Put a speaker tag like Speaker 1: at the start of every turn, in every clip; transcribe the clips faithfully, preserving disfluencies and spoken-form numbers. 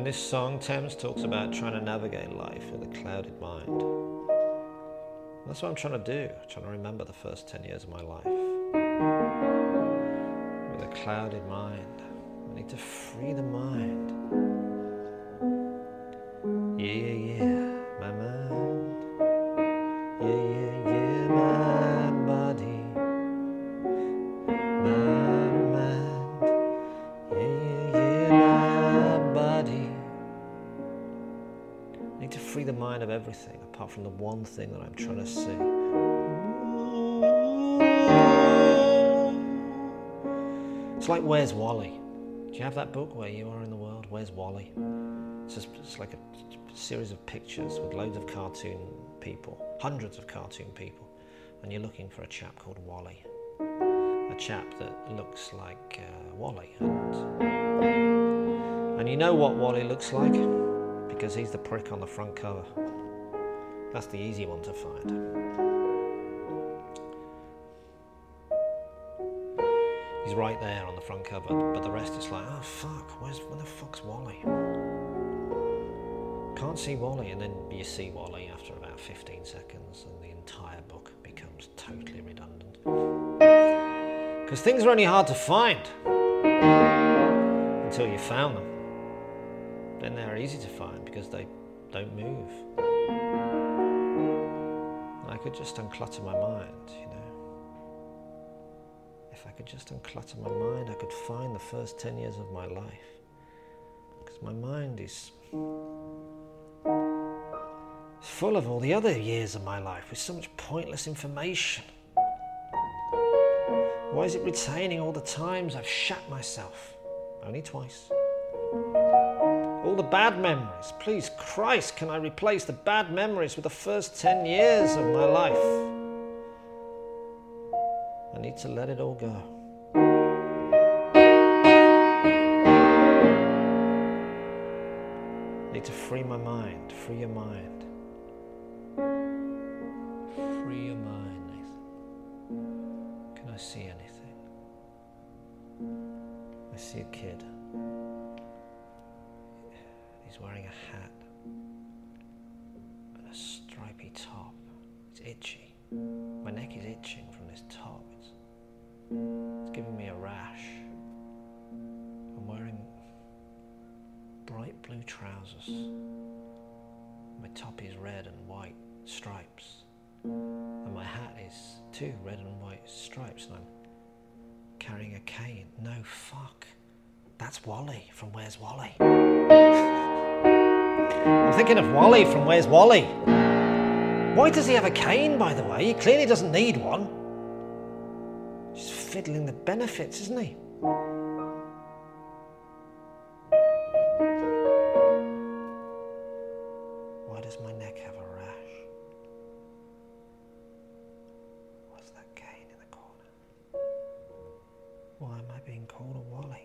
Speaker 1: in this song, Thames talks about trying to navigate life with a clouded mind. That's what I'm trying to do, trying to remember the first ten years of my life. With a clouded mind. I need to free the mind. Yeah, yeah, yeah, my mind. Yeah, yeah, yeah, my body. My mind. Yeah, yeah, yeah, my body. I need to free the mind of everything apart from the one thing that I'm trying to see. It's like Where's Wally? Do you have that book, Where You Are in the World? Where's Wally? It's just it's like a series of pictures with loads of cartoon people, hundreds of cartoon people, and you're looking for a chap called Wally. A chap that looks like uh, Wally. And, and you know what Wally looks like? Because he's the prick on the front cover. That's the easy one to find. He's right there on the front cover, but the rest is like, oh fuck, where's, where the fuck's Wally? Can't see Wally, and then you see Wally after about fifteen seconds, and the entire book becomes totally redundant. Because things are only hard to find until you found them. Then they're easy to find because they don't move. I could just unclutter my mind, you know. If I could just unclutter my mind, I could find the first ten years of my life. Because my mind is full of all the other years of my life with so much pointless information. Why is it retaining all the times I've shat myself? Only twice. All the bad memories. Please, Christ, can I replace the bad memories with the first ten years of my life? I need to let it all go. I need to free my mind. Free your mind. Free your mind, Nathan. Can I see anything? I see a kid. He's wearing a hat and a stripy top. It's itchy. My neck is itching from this top. It's, it's giving me a rash. I'm wearing bright blue trousers. My top is red and white stripes. And my hat is too red and white stripes, and I'm carrying a cane. No, fuck. That's Wally from Where's Wally? I'm thinking of Wally from Where's Wally? Why does he have a cane, by the way? He clearly doesn't need one. Just fiddling the benefits, isn't he? Why does my neck have a rash? What's that cane in the corner? Why am I being called a Wally?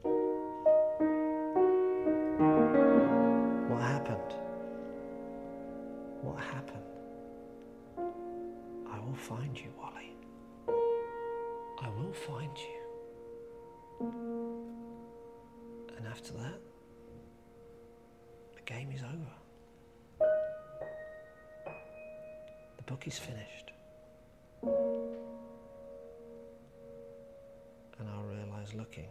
Speaker 1: What happened? What happened? I will find you, Wally. I will find you. And after that, the game is over. The book is finished. And I'll realise looking,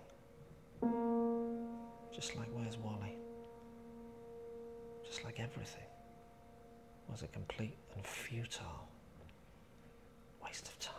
Speaker 1: just like Where's Wally? Just like everything was a complete and futile waste of time.